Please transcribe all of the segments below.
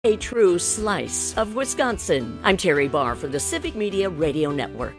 A true slice of Wisconsin. I'm Terry Barr for the Civic Media Radio Network.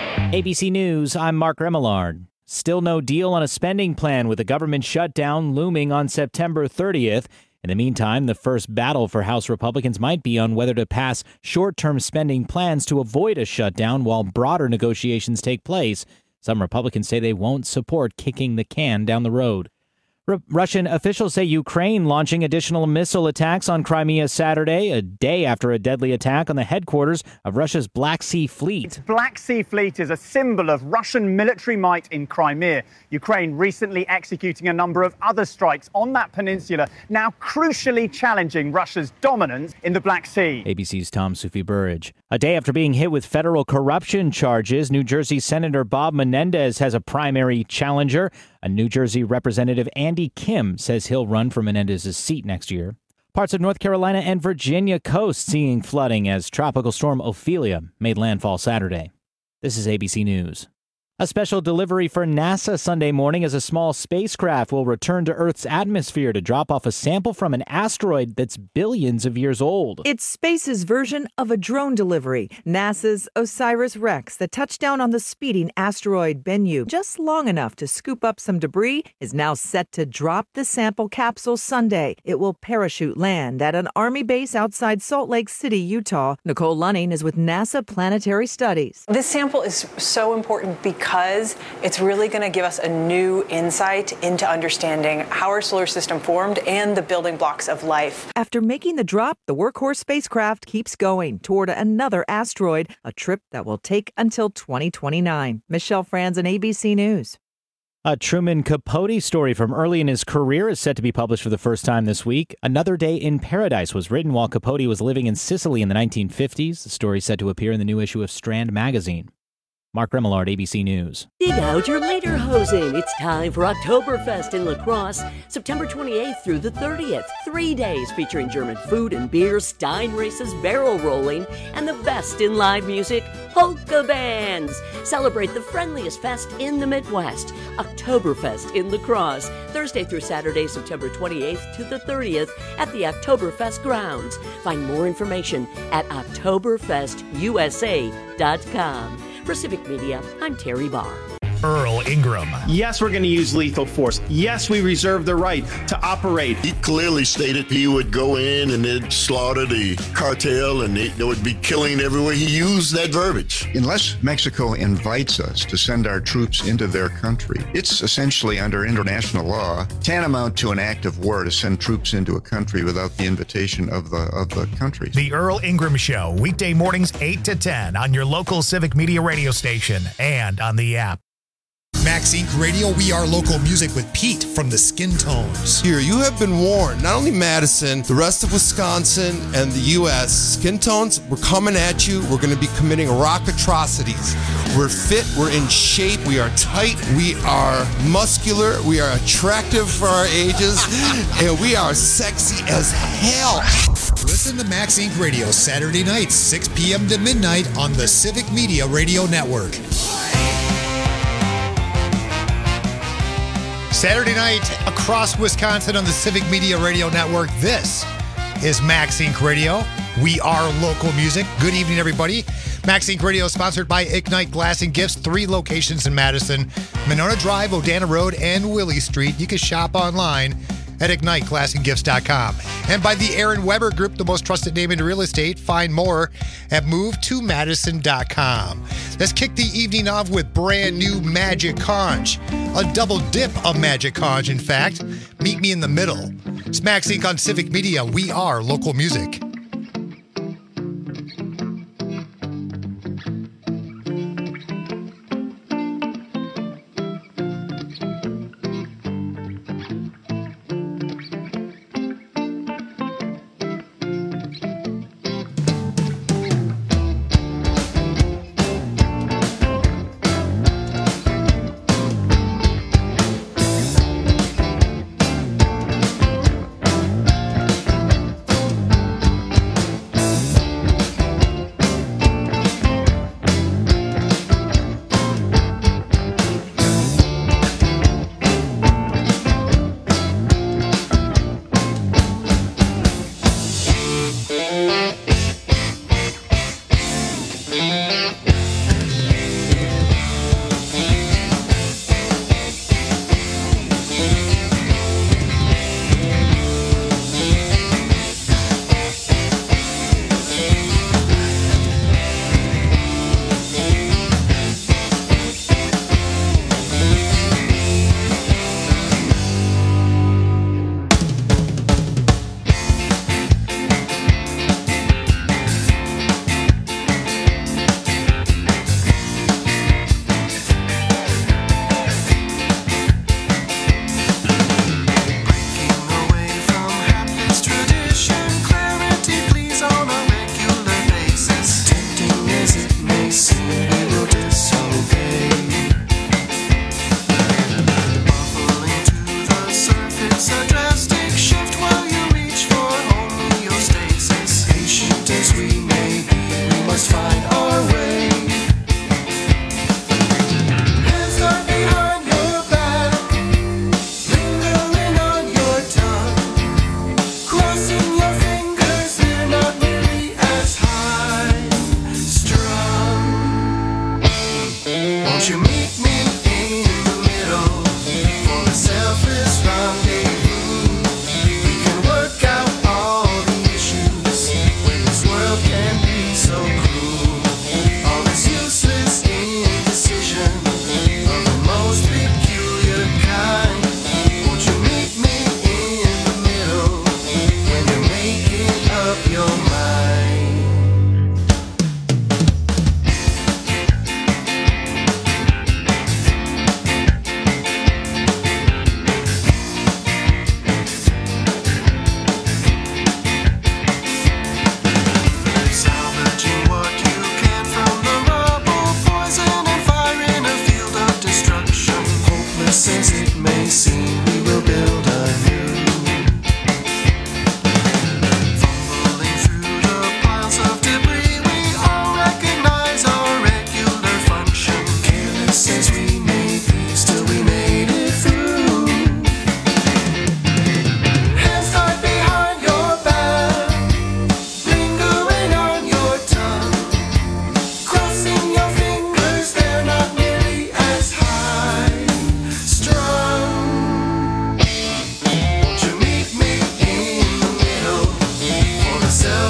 ABC News, I'm Mark Remillard. Still no deal on a spending plan with the government shutdown looming on September 30th. In the meantime, the first battle for House Republicans might be on whether to pass short-term spending plans to avoid a shutdown while broader negotiations take place. Some Republicans say they won't support kicking the can down the road. Russian officials say Ukraine launching additional missile attacks on Crimea Saturday, a day after a deadly attack on the headquarters of Russia's Black Sea Fleet. Its Black Sea Fleet is a symbol of Russian military might in Crimea. Ukraine recently executing a number of other strikes on that peninsula, now crucially challenging Russia's dominance in the Black Sea. ABC's Tom Sufi Burridge. A day after being hit with federal corruption charges, New Jersey Senator Bob Menendez has a primary challenger. A New Jersey Representative Andy Kim says he'll run for Menendez's seat next year. Parts of North Carolina and Virginia coast seeing flooding as Tropical Storm Ophelia made landfall Saturday. This is ABC News. A special delivery for NASA Sunday morning as a small spacecraft will return to Earth's atmosphere to drop off a sample from an asteroid that's billions of years old. It's space's version of a drone delivery. NASA's OSIRIS-REx, the touchdown on the speeding asteroid Bennu, just long enough to scoop up some debris, is now set to drop the sample capsule Sunday. It will parachute land at an Army base outside Salt Lake City, Utah. Nicole Lunning is with NASA Planetary Studies. This sample is so important because it's really going to give us a new insight into understanding how our solar system formed and the building blocks of life. After making the drop, the Workhorse spacecraft keeps going toward another asteroid, a trip that will take until 2029. Michelle Franzen, ABC News. A Truman Capote story from early in his career is set to be published for the first time this week. Another Day in Paradise was written while Capote was living in Sicily in the 1950s. The story is set to appear in the new issue of Strand magazine. Mark Remillard, ABC News. Dig out your lederhosen. It's time for Oktoberfest in La Crosse, September 28th through the 30th. 3 days featuring German food and beer, Stein races, barrel rolling, and the best in live music, polka bands. Celebrate the friendliest fest in the Midwest, Oktoberfest in La Crosse, Thursday through Saturday, September 28th to the 30th at the Oktoberfest grounds. Find more information at oktoberfestusa.com. For Civic Media, I'm Terry Barr. Earl Ingram. Yes, we're going to use lethal force. Yes, we reserve the right to operate. He clearly stated he would go in and they'd slaughter the cartel and they would be killing everywhere. He used that verbiage. Unless Mexico invites us to send our troops into their country, it's essentially under international law tantamount to an act of war to send troops into a country without the invitation of the country. The Earl Ingram Show, weekday mornings 8 to 10 on your local Civic Media radio station and on the app. Max Inc. Radio, we are local music with Pete from the Skin Tones. Here, you have been warned. Not only Madison, the rest of Wisconsin and the U.S. Skin Tones, we're coming at you. We're going to be committing rock atrocities. We're fit. We're in shape. We are tight. We are muscular. We are attractive for our ages. And we are sexy as hell. Listen to Max Inc. Radio Saturday nights, 6 p.m. to midnight on the Civic Media Radio Network. Saturday night across Wisconsin on the Civic Media Radio Network. This is Max Inc. Radio. We are local music. Good evening, everybody. Max Inc. Radio is sponsored by Ignite Glass and Gifts, 3 locations in Madison, Monona Drive, Odana Road, and Willie Street. You can shop online at IgniteGlassandGifts.com. And by the Aaron Weber Group, the most trusted name in real estate. Find more at MoveToMadison.com. Let's kick the evening off with brand new Magic Conch. A double dip of Magic Conch, in fact. Meet me in the middle. It's Max Inc. on Civic Media. We are local music.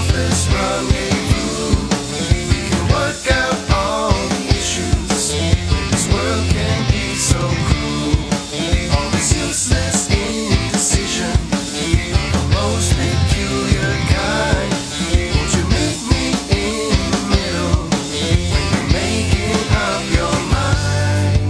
selfless rendezvous. We can work out all the issues. This world can be so cruel. All this useless indecision, the most peculiar kind. Won't you meet me in the middle when you're making up your mind?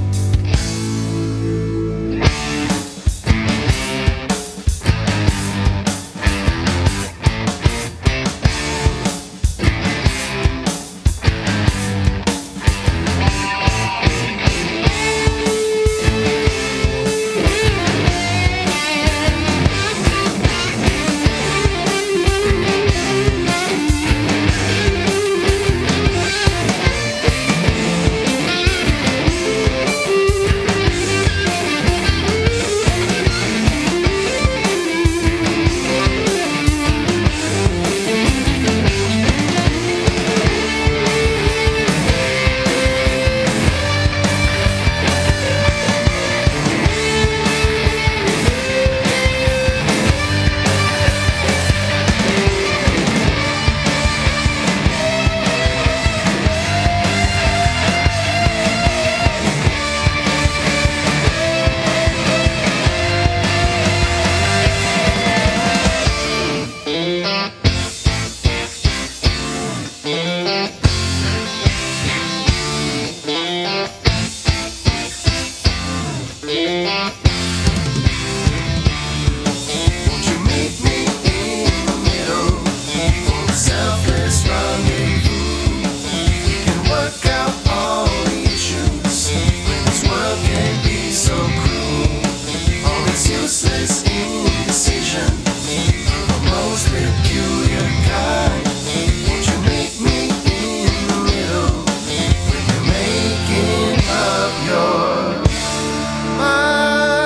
Won't you meet me in the middle for a selfless rendezvous? We can work out all the issues when this world can be so cruel. All this useless indecision, the most peculiar kind. Won't you meet me in the middle when you're making up your mind?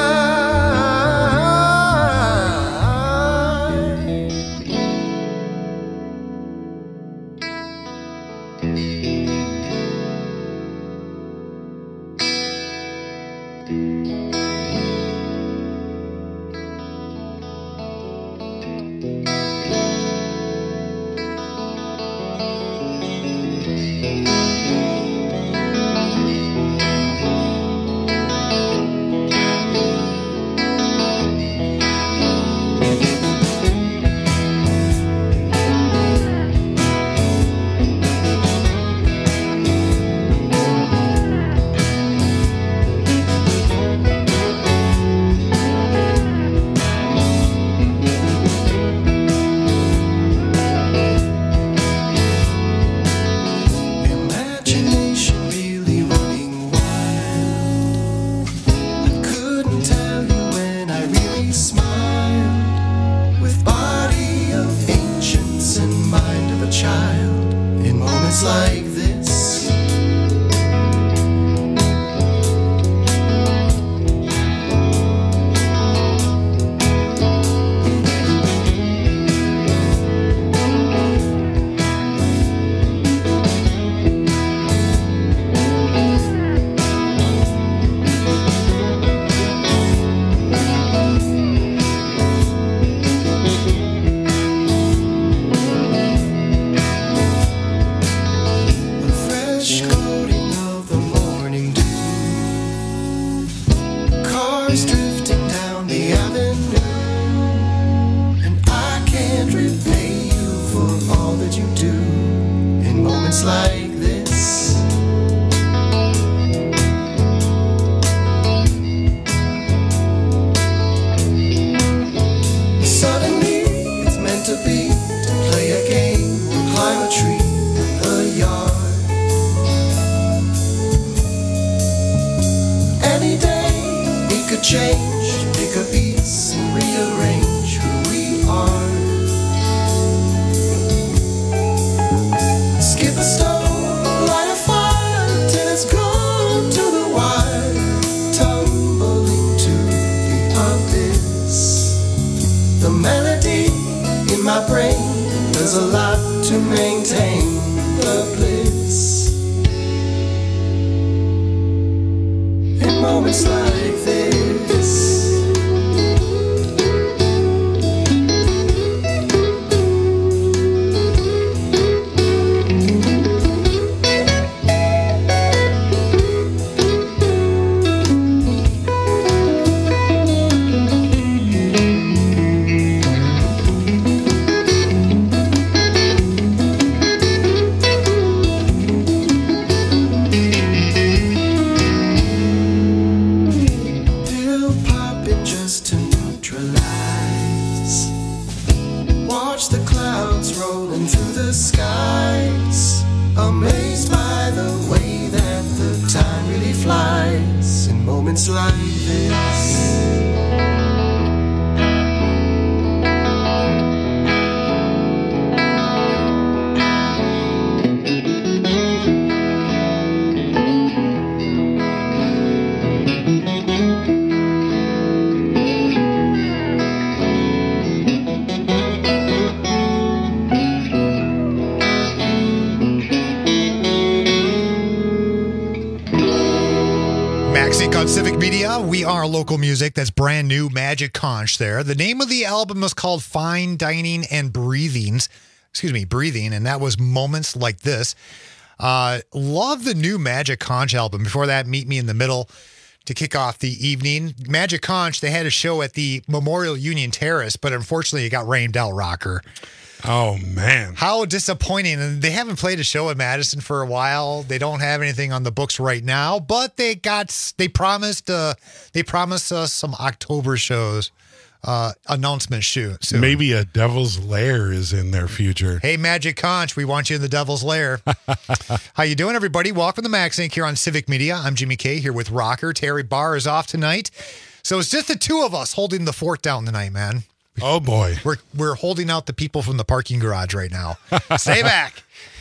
Imagination really running wild. I couldn't tell you when I really smiled, with body of ancients and mind of a child. In moments like this, a fresh coating of the morning dew, cars drifting down the avenue, and I can't repay you for all that you do in moments like this. Suddenly, it's meant to be, to play a game or climb a tree in the yard. Any day, we could change, pick a piece and rearrange who we are. Skip a stone, light a fire till it's gone to the wire, tumbling to the abyss. The melody in my brain does a lot to maintain the bliss. In moments like this, falling through the skies, amazed by the way that the time really flies in moments like this. On Civic Media, we are local music. That's brand new, Magic Conch there. The name of the album was called Fine Dining and Breathing, and that was Moments Like This. Love the new Magic Conch album. Before that, Meet Me in the Middle to kick off the evening. Magic Conch, they had a show at the Memorial Union Terrace, but unfortunately it got rained out, Rocker. Oh, man. How disappointing. And they haven't played a show in Madison for a while. They don't have anything on the books right now, but they promised us some October shows, announcement soon. Maybe a Devil's Lair is in their future. Hey, Magic Conch, we want you in the Devil's Lair. How you doing, everybody? Welcome to Max Inc. here on Civic Media. I'm Jimmy K here with Rocker. Terry Barr is off tonight. So it's just the two of us holding the fort down tonight, man. Oh, boy. We're holding out the people from the parking garage right now. Stay back.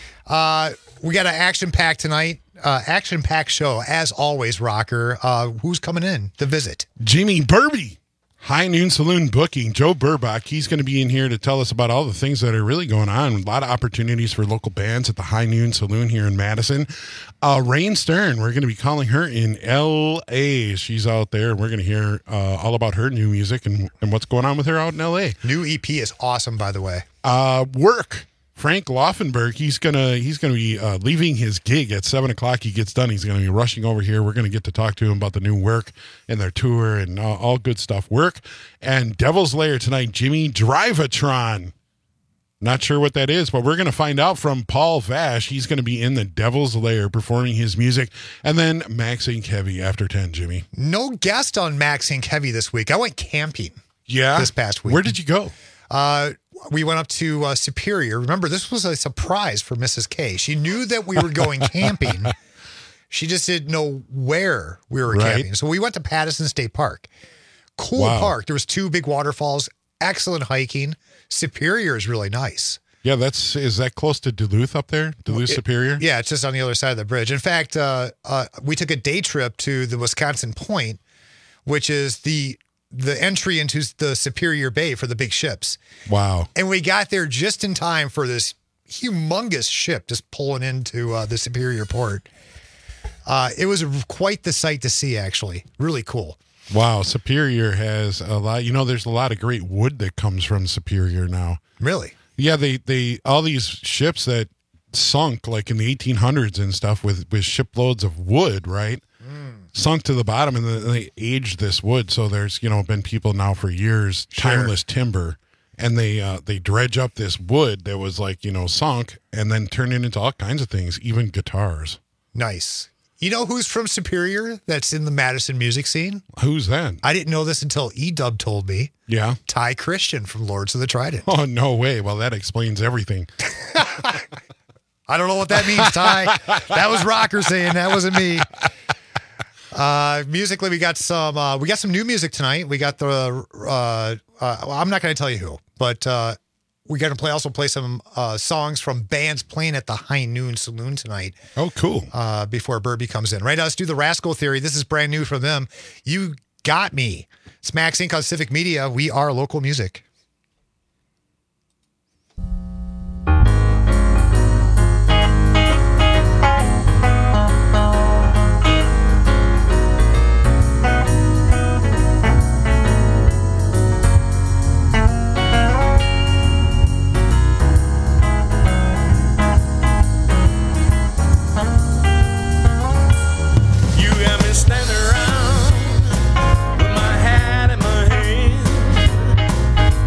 We got an action-packed tonight, action-packed show, as always, Rocker. Who's coming in to visit? Jimmy Burby, High Noon Saloon booking. Joe Burbach, he's going to be in here to tell us about all the things that are really going on. A lot of opportunities for local bands at the High Noon Saloon here in Madison. Rain Stern, we're going to be calling her in L.A. She's out there. We're going to hear all about her new music and what's going on with her out in L.A. New EP is awesome, by the way. Work. Frank Laufenberg, he's gonna be leaving his gig at 7:00. He gets done. He's gonna be rushing over here. We're gonna get to talk to him about the new Work and their tour and all good stuff. Work and Devil's Lair tonight. Jimmy Drivatron. Not sure what that is, but we're gonna find out from Paul Vash. He's gonna be in the Devil's Lair performing his music, and then Max Inc. Heavy after 10. Jimmy, no guest on Max Inc. Heavy this week. I went camping. Yeah, this past week. Where did you go? We went up to Superior. Remember, this was a surprise for Mrs. K. She knew that we were going camping. She just didn't know where we were camping. So we went to Patterson State Park. Cool park. There was 2 big waterfalls. Excellent hiking. Superior is really nice. Yeah, is that close to Duluth up there? Duluth, Superior? Yeah, it's just on the other side of the bridge. In fact, we took a day trip to the Wisconsin Point, which is the entry into the Superior Bay for the big ships. Wow. And we got there just in time for this humongous ship just pulling into the Superior Port. It was quite the sight to see, actually. Really cool. Wow. Superior has a lot. There's a lot of great wood that comes from Superior now. Really? Yeah, they all these ships that sunk like in the 1800s and stuff with shiploads of wood, right? Sunk to the bottom, and then they aged this wood. So there's been people now for years, timeless timber, and they dredge up this wood that was sunk, and then turn it into all kinds of things, even guitars. Nice. You know who's from Superior that's in the Madison music scene? Who's that? I didn't know this until E-Dub told me. Yeah. Ty Christian from Lords of the Trident. Oh, no way. Well, that explains everything. I don't know what that means, Ty. That was Rocker saying, that wasn't me. Musically, we got some new music tonight. We got I'm not going to tell you who, but we're going to also play some songs from bands playing at the High Noon Saloon tonight. Oh, cool. Before Burby comes in. Right now, let's do the Rascal Theory. This is brand new from them. You Got Me. It's Max Inc. on Civic Media. We are local music. Standing around with my hat in my hand.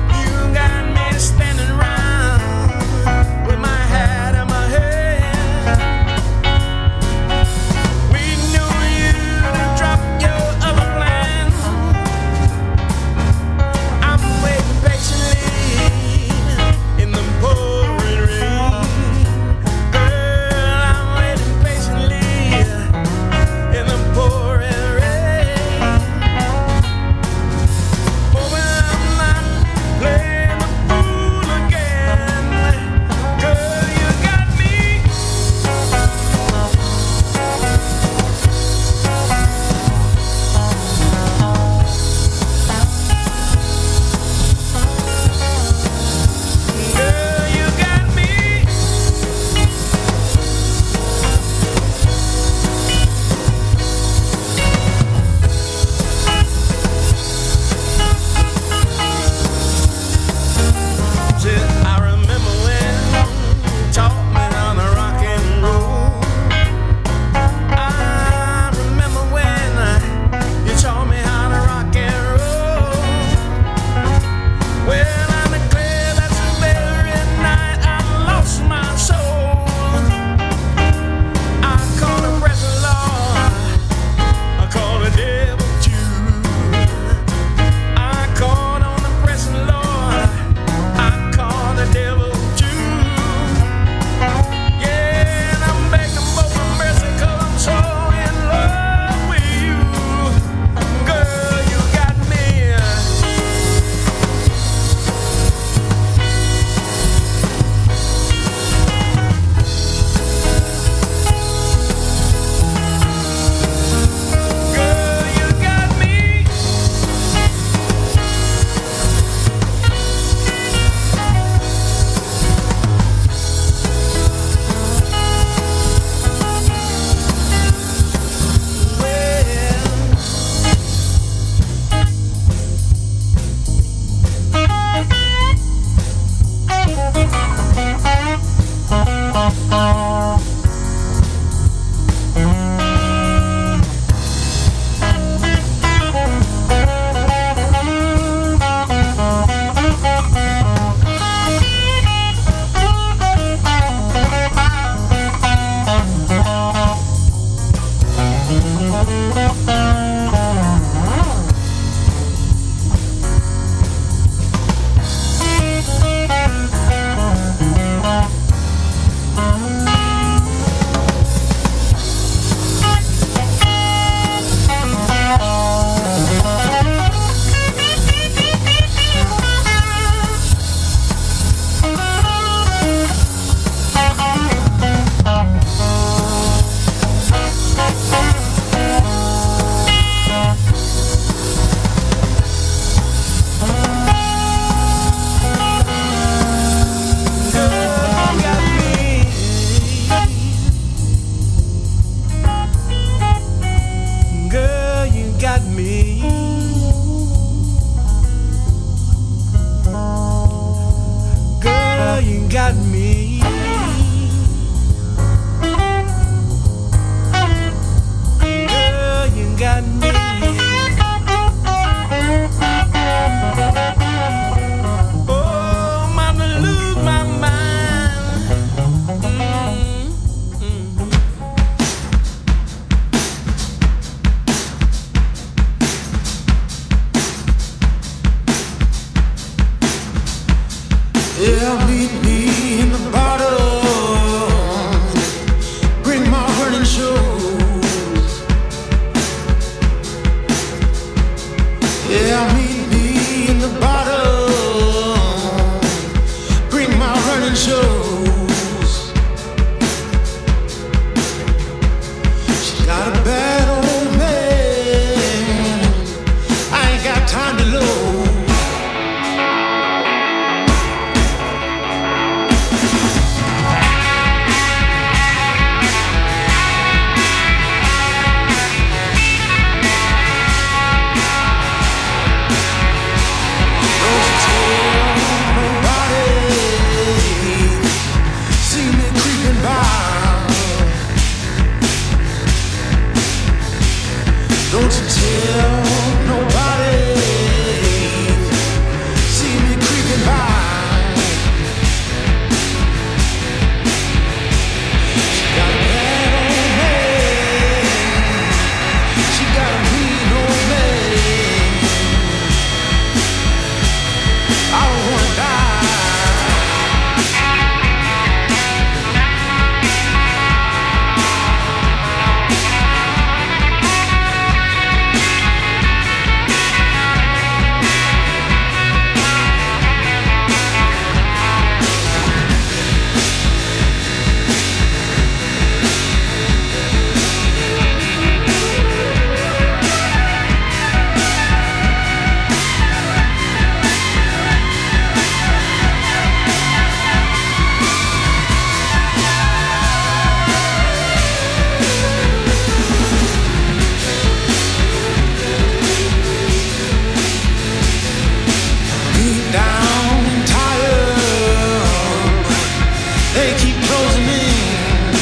they keep closing in.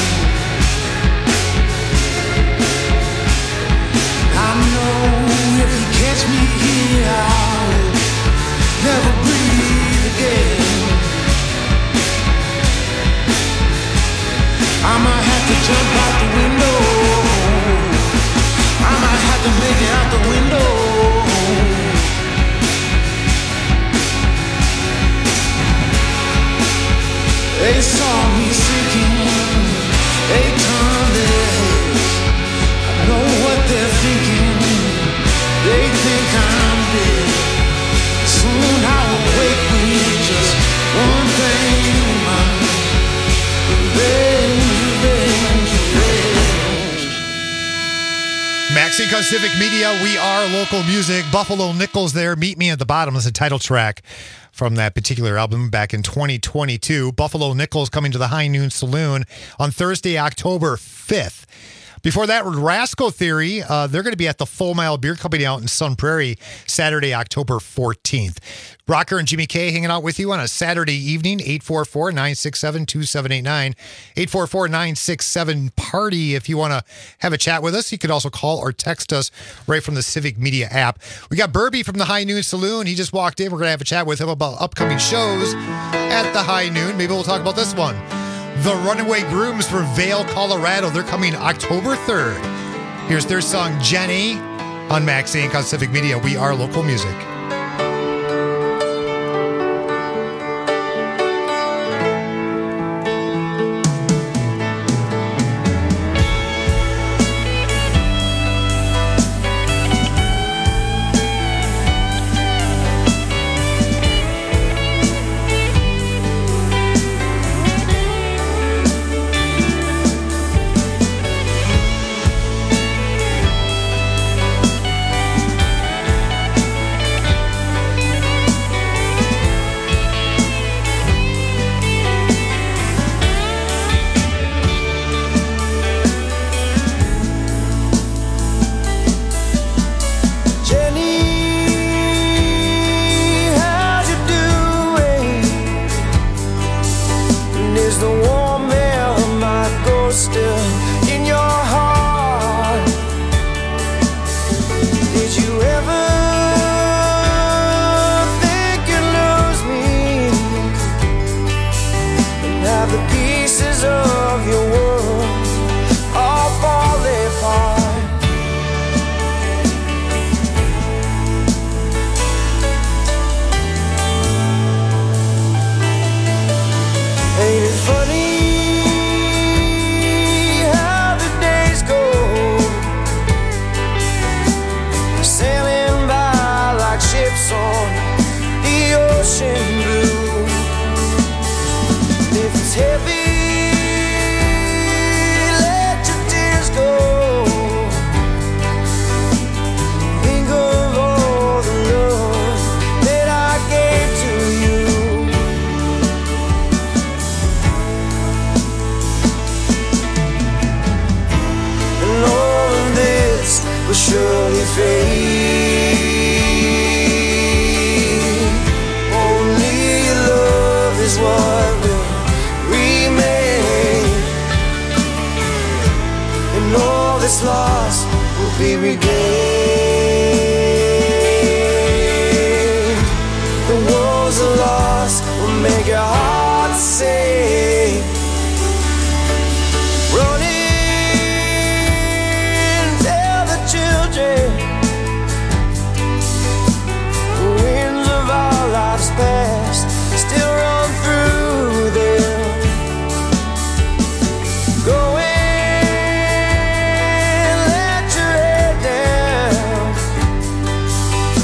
I know if you catch me here, I'll never breathe again. I might have to jump out the window. I might have to make it out the window. They saw me sinking, they turned their heads. I know what they're thinking, they think I'm dead. Soon I'll wake with just one thing in mind. Revenge, revenge, revenge. Maxine Cause Civic Media, we are local music. Buffalo Nichols there, Meet Me at the Bottom is the title track from that particular album back in 2022. Buffalo Nichols coming to the High Noon Saloon on Thursday, October 5th. Before that, Rascal Theory. They're going to be at the Full Mile Beer Company out in Sun Prairie Saturday, October 14th. Rocker and Jimmy K hanging out with you on a Saturday evening, 844-967-2789, 844-967-PARTY. If you want to have a chat with us, you could also call or text us right from the Civic Media app. We got Burby from the High Noon Saloon. He just walked in. We're going to have a chat with him about upcoming shows at the High Noon. Maybe we'll talk about this one. The Runaway Grooms from Vail, Colorado. They're coming October 3rd. Here's their song, Jenny, on Max Inc. on Civic Media. We are local music.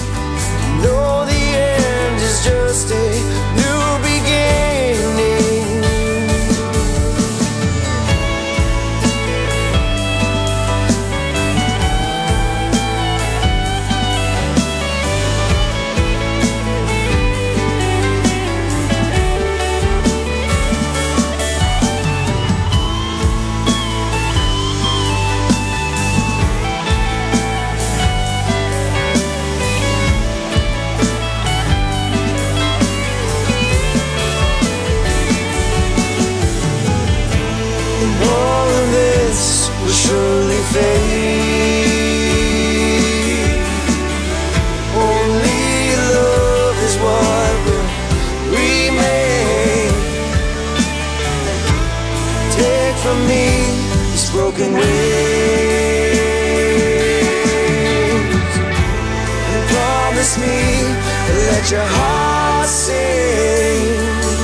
Know the end is just a new beginning. from me is broken wings. And promise me to let your heart sing.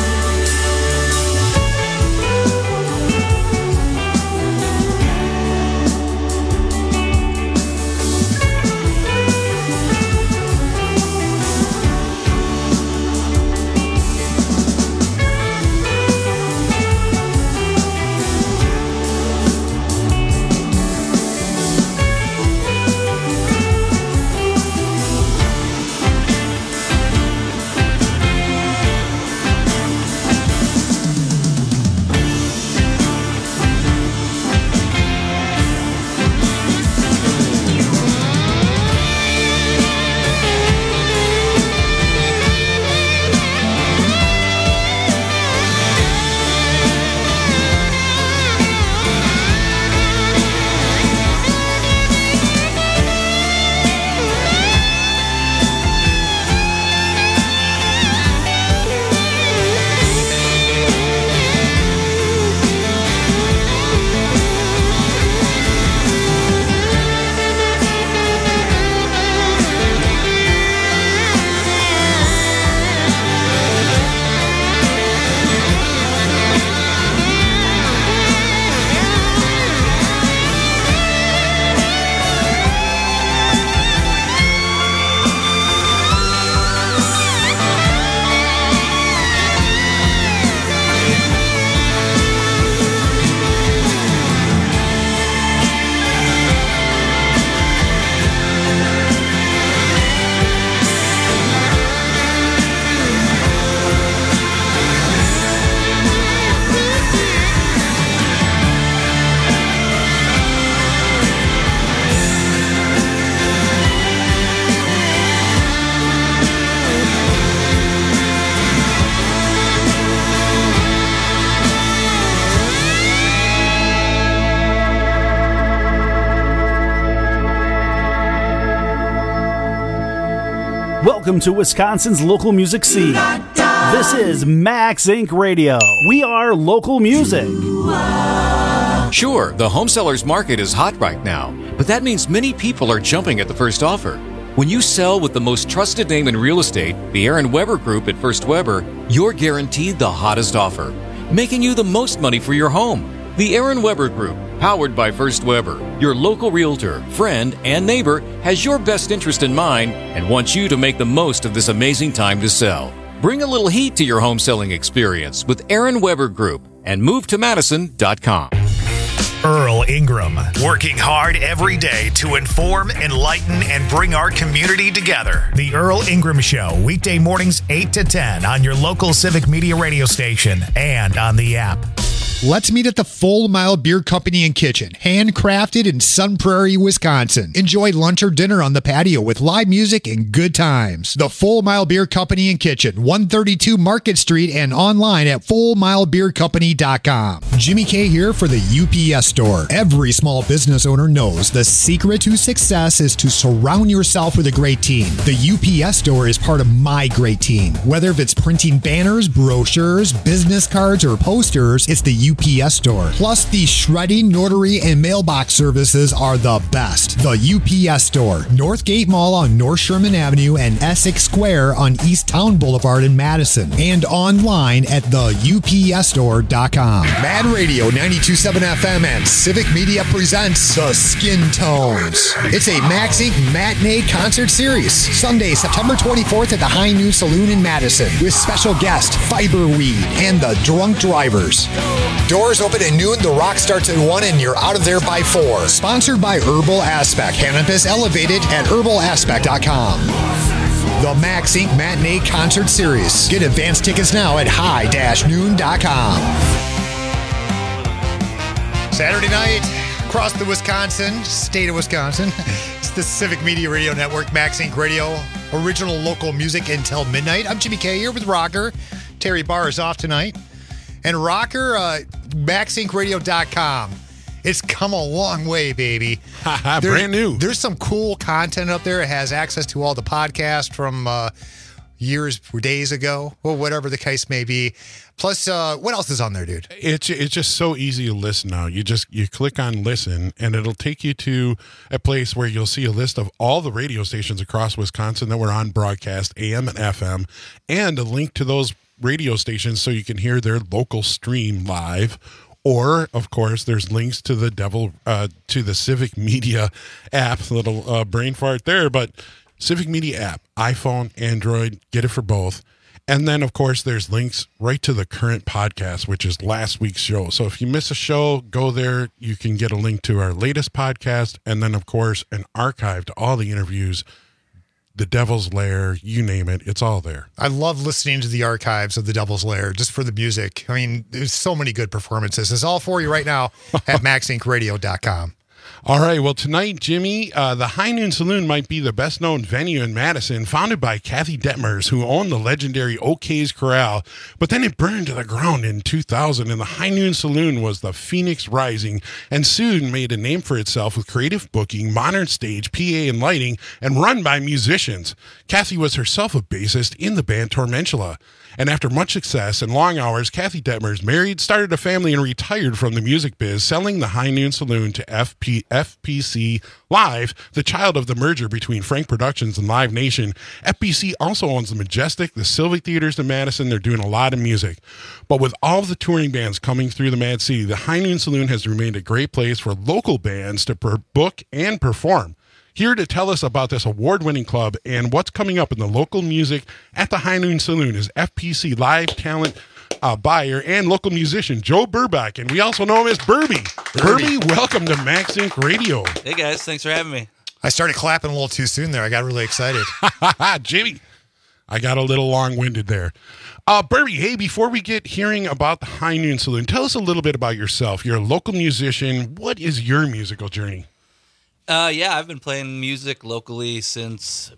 Welcome to Wisconsin's local music scene. This is Max Inc. Radio. We are local music. Sure, the home sellers market is hot right now, but that means many people are jumping at the first offer. When you sell with the most trusted name in real estate, the Aaron Weber Group at First Weber, you're guaranteed the hottest offer, making you the most money for your home. The Aaron Weber Group, powered by First Weber, your local realtor, friend, and neighbor, has your best interest in mind and wants you to make the most of this amazing time to sell. Bring a little heat to your home selling experience with Aaron Weber Group and move to Madison.com. Earl Ingram, working hard every day to inform, enlighten, and bring our community together. The Earl Ingram Show, weekday mornings 8 to 10 on your local Civic Media radio station and on the app. Let's meet at the Full Mile Beer Company and Kitchen, handcrafted in Sun Prairie, Wisconsin. Enjoy lunch or dinner on the patio with live music and good times. The Full Mile Beer Company and Kitchen, 132 Market Street, and online at fullmilebeercompany.com. Jimmy K here for the UPS Store. Every small business owner knows the secret to success is to surround yourself with a great team. The UPS Store is part of my great team. Whether it's printing banners, brochures, business cards, or posters, it's the UPS Store. Plus, the shredding, notary, and mailbox services are the best. The UPS Store, Northgate Mall on North Sherman Avenue and Essex Square on East Town Boulevard in Madison, and online at theupsstore.com. Mad Radio 92.7 FM and Civic Media presents The Skin Tones. It's a Max Inc. matinee concert series. Sunday, September 24th at the High Noon Saloon in Madison with special guest Fiberweed and the Drunk Drivers. Doors open at noon, the rock starts at 1, and you're out of there by 4. Sponsored by Herbal Aspect. Cannabis elevated at herbalaspect.com. The Max Inc. Matinee Concert Series. Get advance tickets now at high-noon.com. Saturday night, across the Wisconsin, state of Wisconsin. It's the Civic Media Radio Network, Max Inc. Radio. Original local music until midnight. I'm Jimmy K here with Rocker. Terry Barr is off tonight. And Rocker, MaxIncRadio.com. It's come a long way, baby. Brand new. There's some cool content up there. It has access to all the podcasts from, years or days ago, or whatever the case may be. Plus, what else is on there, dude? It's just so easy to listen now. You click on listen, and it'll take you to a place where you'll see a list of all the radio stations across Wisconsin that were on broadcast, AM and FM, and a link to those radio stations so you can hear their local stream live. Or, of course, there's links to the Civic Media app. Little brain fart there, but Civic Media app, iPhone, Android, get it for both. And then, of course, there's links right to the current podcast, which is last week's show. So if you miss a show, go there. You can get a link to our latest podcast. And then, of course, an archive to all the interviews, The Devil's Lair, you name it. It's all there. I love listening to the archives of The Devil's Lair just for the music. I mean, there's so many good performances. It's all for you right now at MaxIncRadio.com. All right. Well, tonight, Jimmy, the High Noon Saloon might be the best known venue in Madison, founded by Kathy Detmers, who owned the legendary O'Kay's Corral. But then it burned to the ground in 2000, and the High Noon Saloon was the Phoenix Rising, and soon made a name for itself with creative booking, modern stage, PA, and lighting, and run by musicians. Kathy was herself a bassist in the band Tormentula. And after much success and long hours, Kathy Detmers married, started a family, and retired from the music biz, selling the High Noon Saloon to FPC Live, the child of the merger between Frank Productions and Live Nation. FPC also owns the Majestic, the Sylvie Theaters in Madison. They're doing a lot of music. But with all of the touring bands coming through the Mad City, the High Noon Saloon has remained a great place for local bands to book and perform. Here to tell us about this award-winning club and what's coming up in the local music at the High Noon Saloon is FPC Live talent buyer and local musician Joe Burbach, and we also know him as Burby. Burby, welcome to Max Inc. Radio. Hey guys, thanks for having me. I started clapping a little too soon there. I got really excited. Jimmy, I got a little long-winded there. Burby, hey, before we get hearing about the High Noon Saloon, tell us a little bit about yourself. You're a local musician. What is your musical journey? Yeah, I've been playing music locally since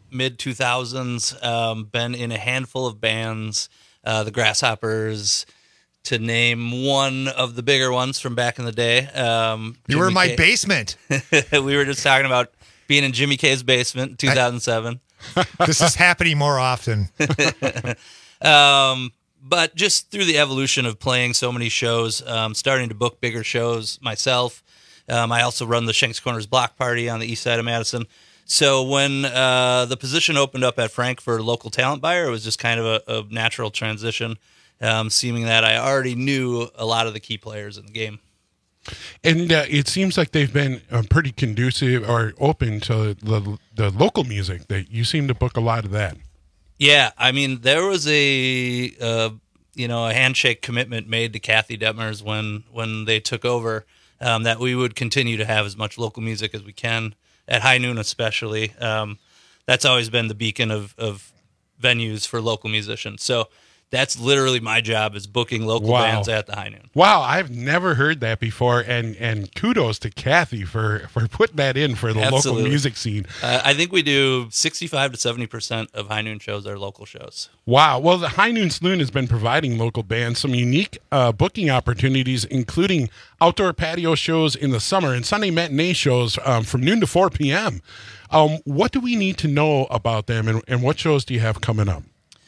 mid-2000s. Been in a handful of bands, the Grasshoppers, to name one of the bigger ones from back in the day. You were in my basement. We were just talking about being in Jimmy K's basement in 2007. This is happening more often. But just through the evolution of playing so many shows, starting to book bigger shows myself. I also run the Shanks Corners Block Party on the east side of Madison. So when the position opened up at Frank for local talent buyer, it was just kind of a natural transition, seeming that I already knew a lot of the key players in the game. And it seems like they've been pretty conducive or open to the local music. That you seem to book a lot of that. Yeah, I mean, there was a handshake commitment made to Kathy Detmers when they took over. That we would continue to have as much local music as we can at High Noon, especially. That's always been the beacon of venues for local musicians. So that's literally my job, is booking local bands at the High Noon. Wow, I've never heard that before, and kudos to Kathy for putting that in for the local music scene. I think we do 65 to 70% of High Noon shows are local shows. Wow. Well, the High Noon Saloon has been providing local bands some unique booking opportunities, including outdoor patio shows in the summer and Sunday matinee shows from noon to 4 p.m. What do we need to know about them, and what shows do you have coming up?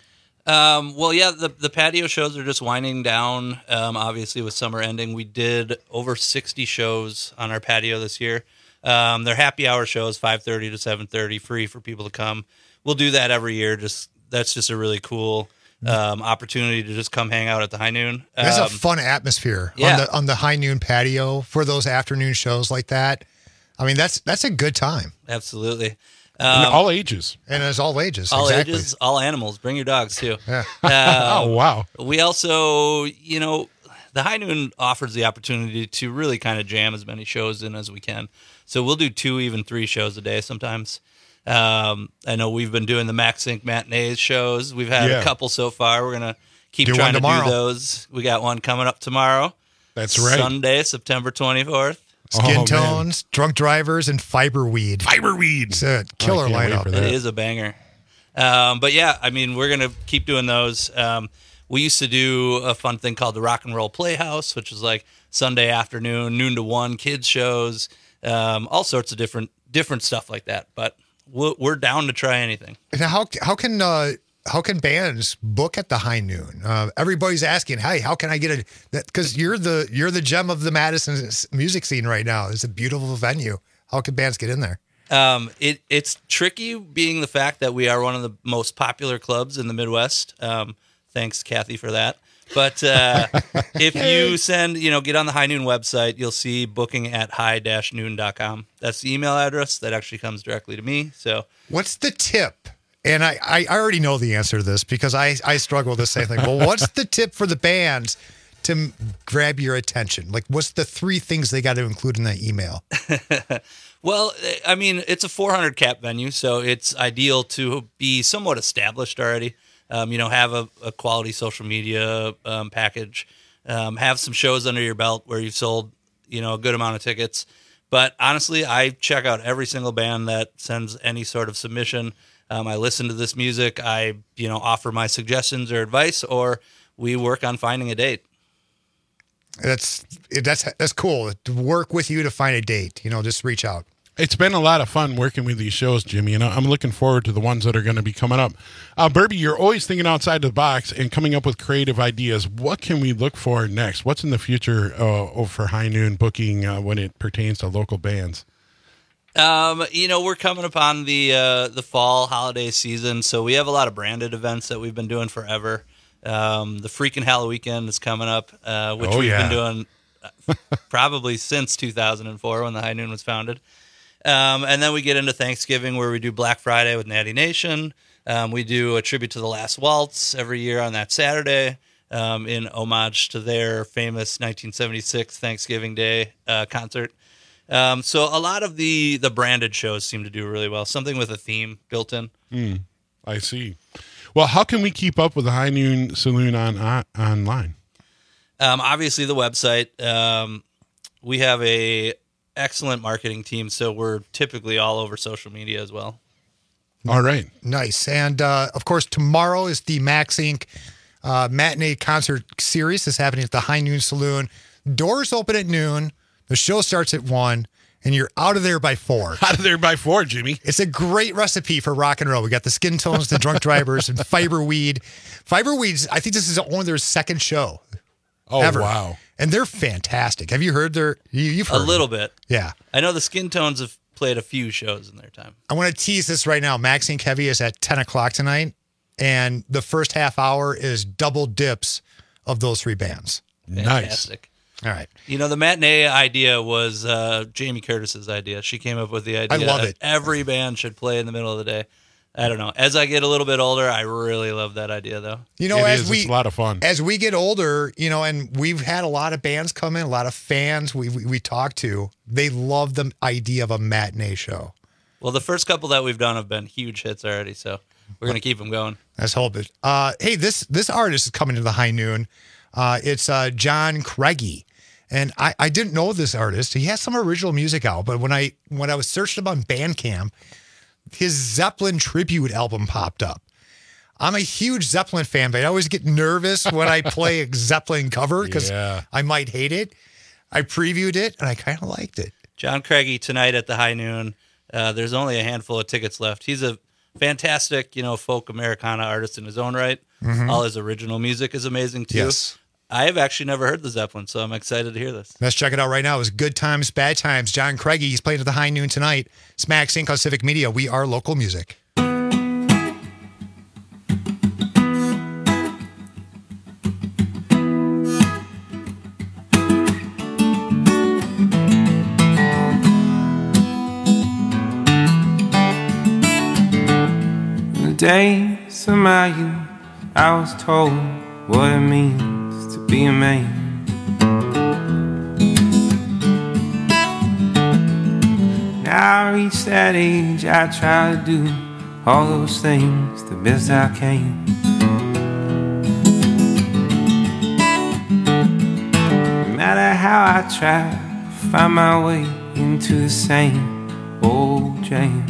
Well, yeah, the patio shows are just winding down. Obviously, with summer ending, we did over 60 shows on our patio this year. They're happy hour shows, 5:30 to 7:30, free for people to come. We'll do that every year. That's just a really cool opportunity to just come hang out at the High Noon. There's a fun atmosphere on the High Noon patio for those afternoon shows like that. I mean, that's a good time. Absolutely. All ages. And as all ages. All exactly. ages, all animals. Bring your dogs, too. Yeah. Oh, wow. We also, the High Noon offers the opportunity to really kind of jam as many shows in as we can. So we'll do 2, even 3 shows a day sometimes. I know we've been doing the Max Inc. matinees shows. We've had a couple so far. We're going to keep trying to do those. We got one coming up tomorrow. That's right. Sunday, September 24th. Skin Tones, Drunk Drivers, and Fiberweed. Fiberweed. It's a killer lineup. It is a banger. But yeah, I mean, we're going to keep doing those. We used to do a fun thing called the Rock and Roll Playhouse, which is like Sunday afternoon, noon to 1, kids shows, all sorts of different stuff like that. But we're down to try anything. Now, how can bands book at the High Noon? Everybody's asking, hey, how can I get a, because you're the gem of the Madison music scene right now. It's a beautiful venue. How can bands get in there? It's tricky, being the fact that we are one of the most popular clubs in the Midwest. Thanks, Kathy, for that. But if you get on the High Noon website, you'll see booking at high-noon.com. That's the email address that actually comes directly to me. So, what's the tip? And I already know the answer to this because I struggle with the same thing. Well, what's the tip for the bands to grab your attention? Like, what's the 3 things they got to include in that email? Well, I mean, it's a 400 cap venue, so it's ideal to be somewhat established already. Have a quality social media package, have some shows under your belt where you've sold, a good amount of tickets. But honestly, I check out every single band that sends any sort of submission. I listen to this music. I, offer my suggestions or advice, or we work on finding a date. That's cool. To work with you to find a date, just reach out. It's been a lot of fun working with these shows, Jimmy, and I'm looking forward to the ones that are going to be coming up. Burby, you're always thinking outside the box and coming up with creative ideas. What can we look for next? What's in the future for High Noon booking when it pertains to local bands? We're coming upon the fall holiday season, so we have a lot of branded events that we've been doing forever. The Freakin' Halloween is coming up, which we've been doing probably since 2004 when the High Noon was founded. And then we get into Thanksgiving, where we do Black Friday with Natty Nation. We do a tribute to the Last Waltz every year on that Saturday, in homage to their famous 1976 Thanksgiving Day concert. So a lot of the branded shows seem to do really well. Something with a theme built in. I see. Well, how can we keep up with the High Noon Saloon online? Obviously, the website. We have a excellent marketing team, so we're typically all over social media as well. All right. Nice. And, of course, tomorrow is the Max Inc. Matinee Concert Series. It's happening at the High Noon Saloon. Doors open at noon. The show starts at 1, and you're out of there by 4. Out of there by 4, Jimmy. It's a great recipe for rock and roll. We got the Skin Tones, the Drunk Drivers, and Fiberweed. Fiberweed's, I think this is only their second show. Oh, ever. Wow. And they're fantastic. Have you heard you've heard a little bit? Yeah. I know the Skin Tones have played a few shows in their time. I want to tease this right now. Max Inc. Heavy is at 10 o'clock tonight, and the first half hour is double dips of those 3 bands. Fantastic. Nice. All right. The matinee idea was Jamie Curtis's idea. She came up with the idea. I love it. Every band should play in the middle of the day. I don't know. As I get a little bit older, I really love that idea, though. It's a lot of fun. As we get older, and we've had a lot of bands come in, a lot of fans we talk to, they love the idea of a matinee show. Well, the first couple that we've done have been huge hits already, so we're going to keep them going. Let's hope it. Hey, this artist is coming to the High Noon. It's John Craigie. And I didn't know this artist. He has some original music out, but when I was searching him on Bandcamp, his Zeppelin tribute album popped up. I'm a huge Zeppelin fan, but I always get nervous when I play a Zeppelin cover because I might hate it. I previewed it, and I kind of liked it. John Craigie tonight at the High Noon. There's only a handful of tickets left. He's a fantastic, folk Americana artist in his own right. Mm-hmm. All his original music is amazing, too. Yes. I have actually never heard the Zeppelin, so I'm excited to hear this. Let's check it out right now. It's Good Times, Bad Times. John Craigie, he's playing at the High Noon tonight. It's Max Inc. on Civic Media. We are local music. In the days of my youth, I was told what it means to be a man. Now I reached that age, I try to do all those things the best I can. No matter how I try to find my way into the same old jam.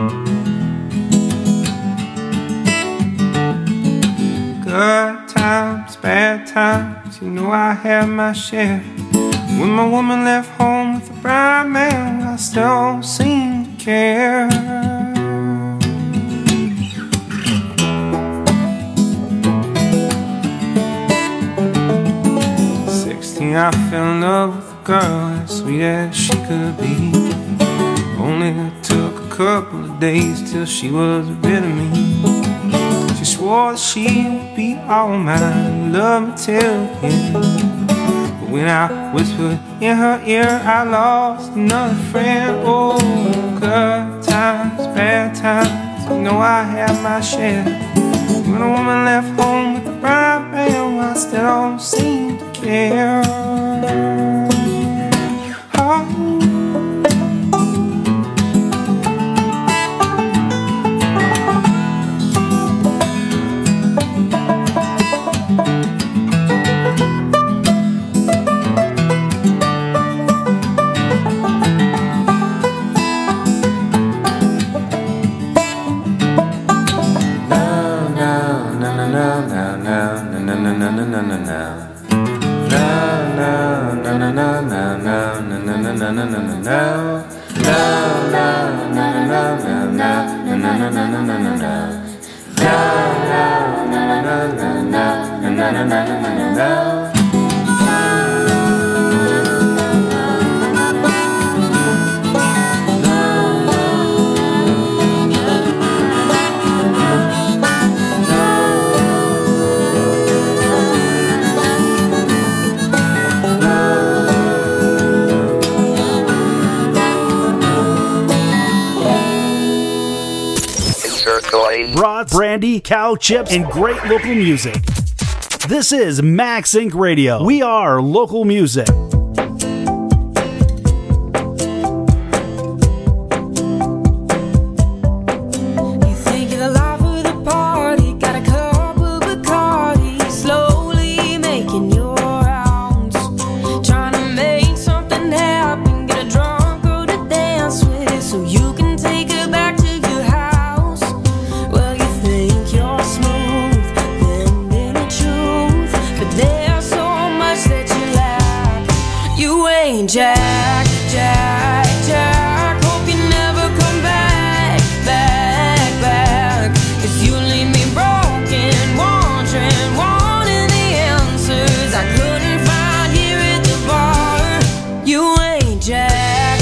Good times, bad times, I had my share. When my woman left home with a bride man, I still don't seem to care. me I fell in love with a girl as sweet as she could be. Only took a couple of days till she was rid of me. She swore that she would be all mine and love me till the end. But when I whispered in her ear, I lost another friend. Oh, good times, bad times, you know I had my share. When a woman left home with a bride man, I still don't seem to care. Oh. Broad, brandy, cow chips, and great local music. This is Max Inc. Radio. We are local music. Jack, Jack, Jack, hope you never come back, back, back. 'Cause you leave me broken, wandering, wanting the answers I couldn't find here at the bar. You ain't Jack.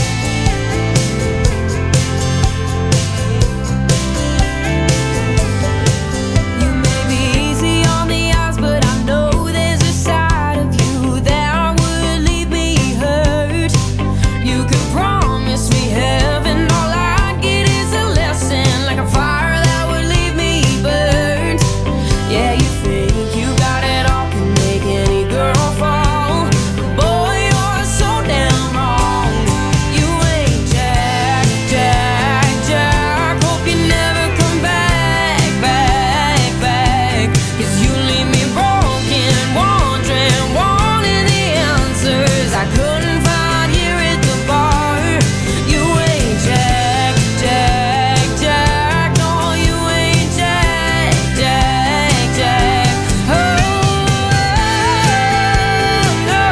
You may be easy on the eyes, but I know there's a side of you that would leave me hurt. You could promise me heaven, all I get is a lesson, like a fire that would leave me burned. Yeah, you think you got it all, can make any girl fall. Boy, you're so damn wrong. You ain't Jack, Jack, Jack, hope you never come back, back, back. 'Cause you leave me broken, wandering, wanting the answers I couldn't find here at the bar. You ain't Jack, Jack, Jack, no, you ain't Jack, Jack, Jack. Oh, no.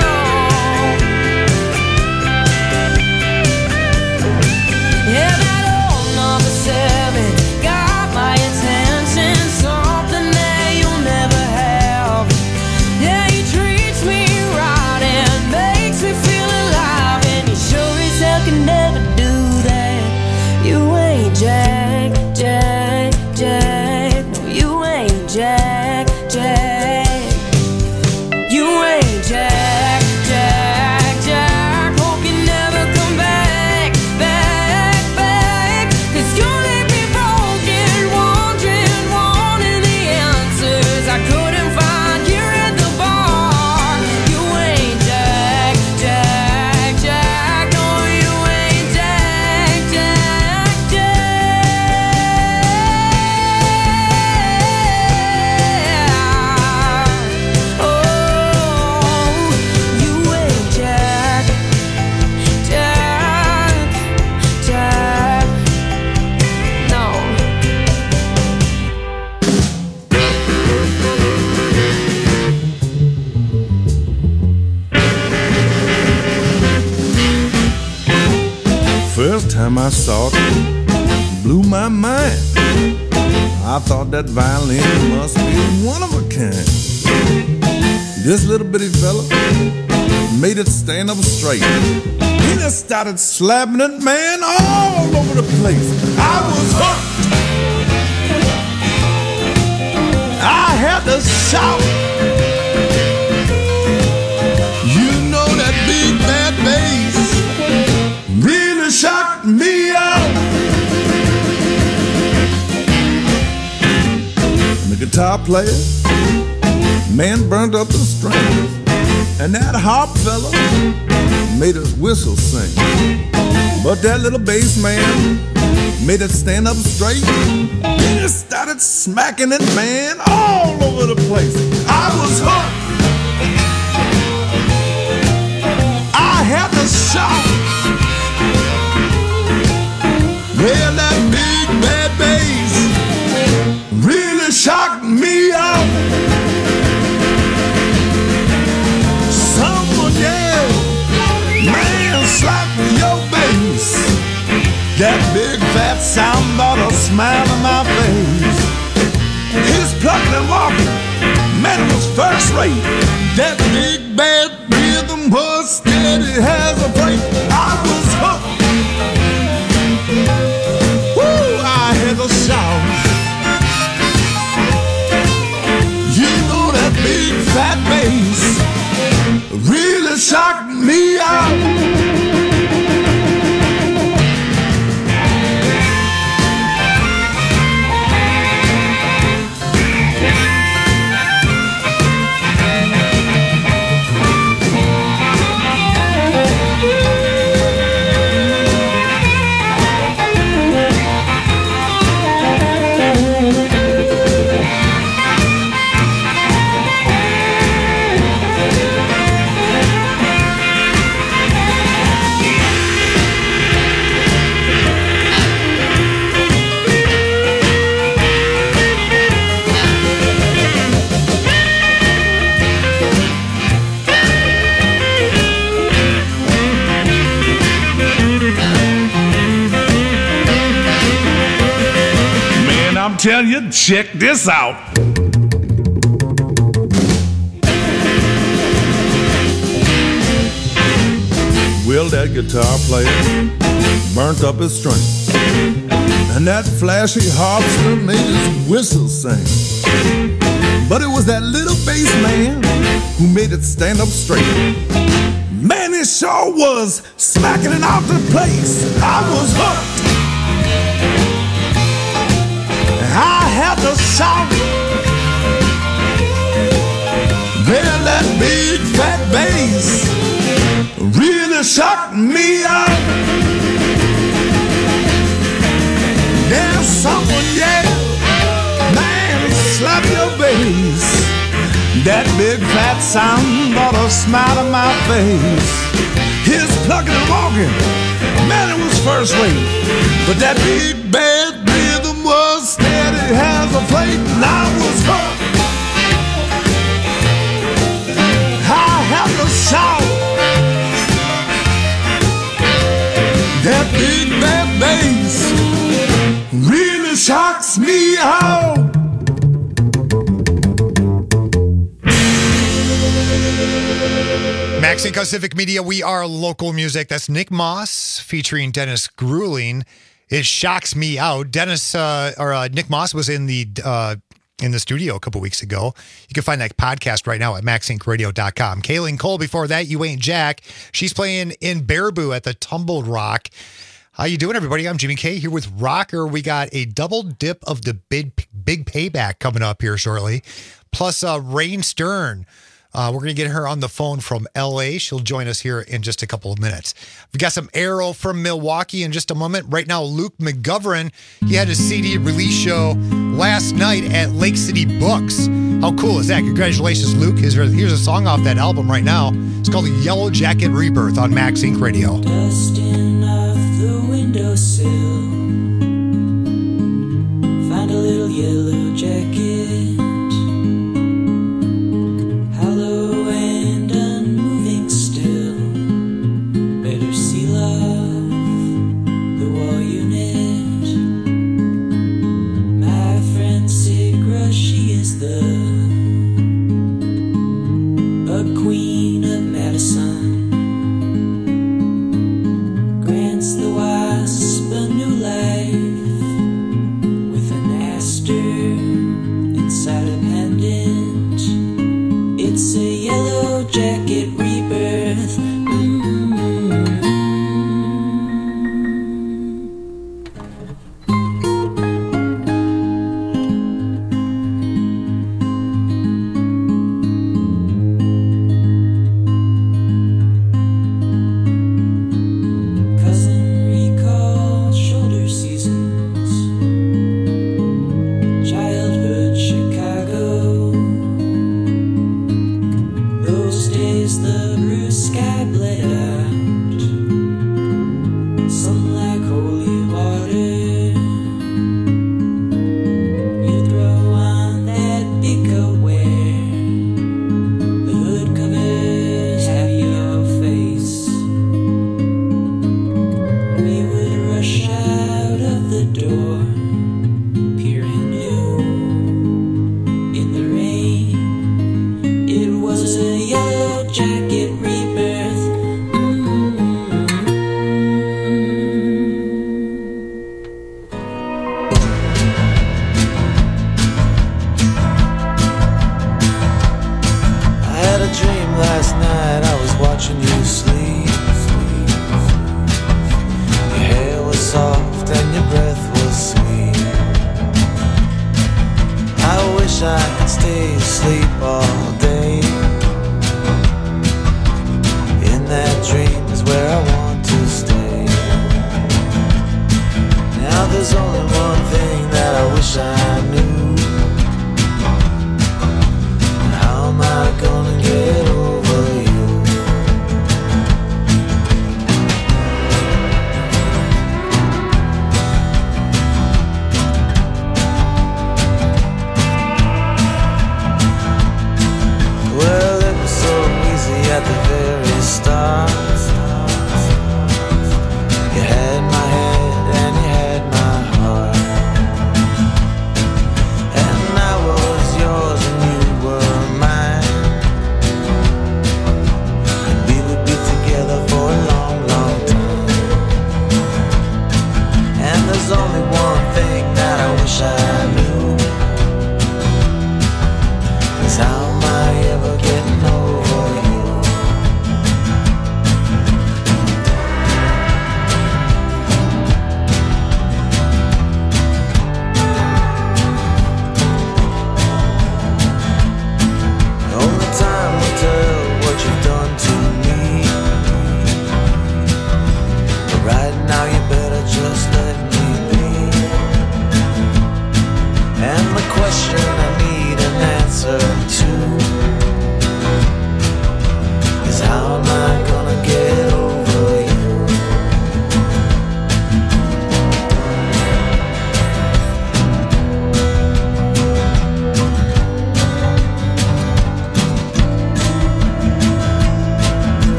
Yeah, that old number 7 got my attention, something that you'll never have. Yeah, he treats me right and makes me feel alive, and he sure as hell can never do that. You ain't Jack, Jack, Jack, no, you ain't Jack, Jack. You ain't Jack, Jack, Jack, hope you never come back, back, back. 'Cause you leave me broken, wandering, wanting the answers I couldn't find here at the bar. You ain't Jack, Jack, Jack, no, you ain't Jack, Jack, Jack. Oh, you ain't Jack, Jack, Jack, no. First time I saw it, blew my mind. I thought that violin must be one of a kind. This little bitty fella made it stand up straight. He just started slapping it, man, all over the place. I was hooked. I had to shout. You know that big bad bass really shocked me out. And the guitar player, man, burned up the strings. And that harp fella made his whistle sing. But that little bass man made it stand up straight. He just started smacking it, man, all over the place. I was hooked. I had to shout. Well, that big bad bass really shocked me out. Someone yelled, man, slap your bass. That big fat sound brought a smile on my face. His plucking and walking, man, it was first rate. That big bad rhythm was steady as a plate. I was hooked. Woo, I had to shout. You know that big fat bass really shocked me out. Tell you, check this out. Well, that guitar player burnt up his strings, and that flashy harpster made his whistle sing. But it was that little bass man who made it stand up straight. Man, it sure was smacking it out the place. I was hooked. I had to shout. Well, that big fat bass really shocked me out. There's someone yelled, man, slap your bass. That big fat sound brought a smile on my face. His plucking and walking, man, it was first rate. But that big bad rhythm was steady as a plate, and I was hooked. I had to shout. That big bad bass really shocks me out. Maxine Civic Media, we are local music. That's Nick Moss featuring Dennis Grueling. It shocks me out. Nick Moss was in the studio a couple weeks ago. You can find that podcast right now at maxincradio.com. Kaylin Cole, before that, You Ain't Jack. She's playing in Baraboo at the Tumbled Rock. How you doing, everybody? I'm Jimmy K here with Rocker. We got a double dip of the big payback coming up here shortly. Plus, Rain Stern. We're going to get her on the phone from L.A. She'll join us here in just a couple of minutes. We've got some Arrow from Milwaukee in just a moment. Right now, Luke McGovern, he had his CD release show last night at Lake City Books. How cool is that? Congratulations, Luke. Here's a song off that album right now. It's called Yellow Jacket Rebirth on Max Inc. Radio. Dusting off the windowsill, find a little yellow jacket. Queen of Madison.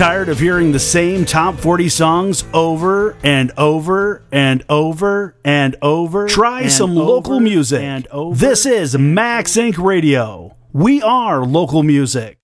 Tired of hearing the same top 40 songs over and over and over and over? Try some local music. This is Max Inc. Radio. We are local music.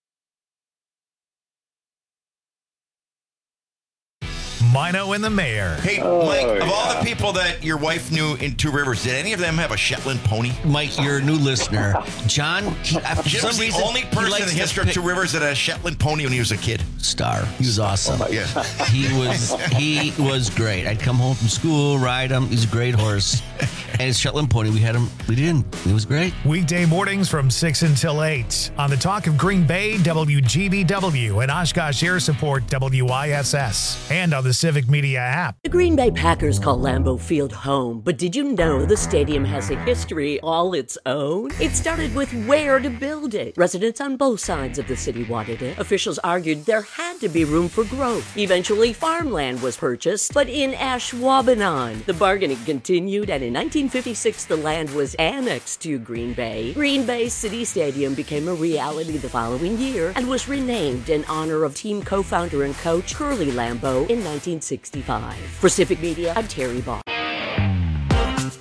Mino and the Mayor. Hey, Mike, of all the people that your wife knew in Two Rivers, did any of them have a Shetland pony? Mike, you're a new listener. John, for Jim some was the reason, only he person likes in the to history of Two Rivers that had a Shetland pony when he was a kid. Star. He was awesome. Yeah. He was great. I'd come home from school, ride him. He's a great horse. And his Shetland pony, we had him. We didn't. It was great. Weekday mornings from 6 until 8 on the Talk of Green Bay, WGBW, and Oshkosh Air Support, WISS, and on the Civic Media app. The Green Bay Packers call Lambeau Field home, but did you know the stadium has a history all its own? It started with where to build it. Residents on both sides of the city wanted it. Officials argued there had to be room for growth. Eventually, farmland was purchased, but in Ashwaubenon, the bargaining continued, and in 1956, the land was annexed to Green Bay. Green Bay City Stadium became a reality the following year and was renamed in honor of team co-founder and coach Curly Lambeau in 1965. For Civic Media, I'm Terry Ball.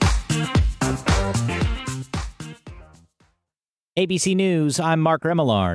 ABC News, I'm Mark Remillard.